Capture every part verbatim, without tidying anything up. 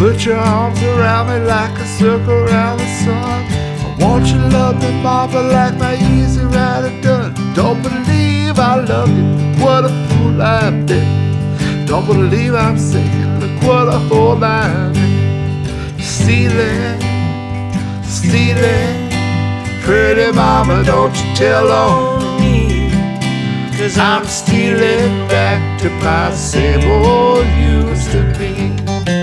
Put your arms around me like a circle around the sun. I want you to love me, mama, like my easy rider done. Don't believe I love you, what a fool I've been. Don't believe I'm singing, look what a hole I'm in. Stealing, stealing, pretty mama, don't you tell on me. Cause I'm stealing back to my same old used to be.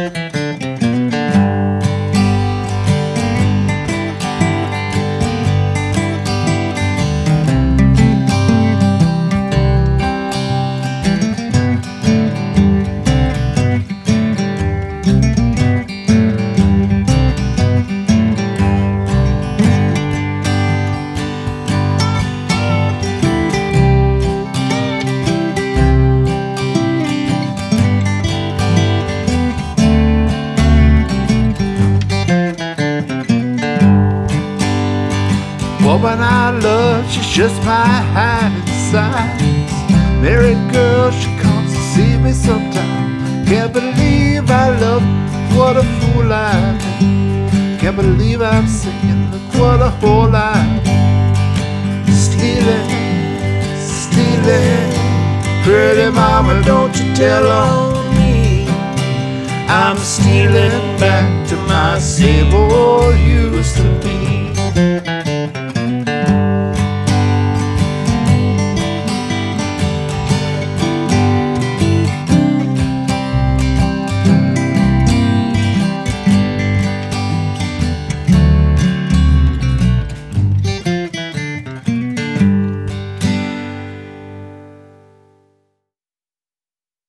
Woman I love, she's just my height and size. Married girl, she comes to see me sometime. Can't believe I love her, what a fool I am. Can't believe I'm singing, look what a hole I'm in. Stealing, stealing, pretty mama, don't you tell on me. I'm stealing back to my same old used to be.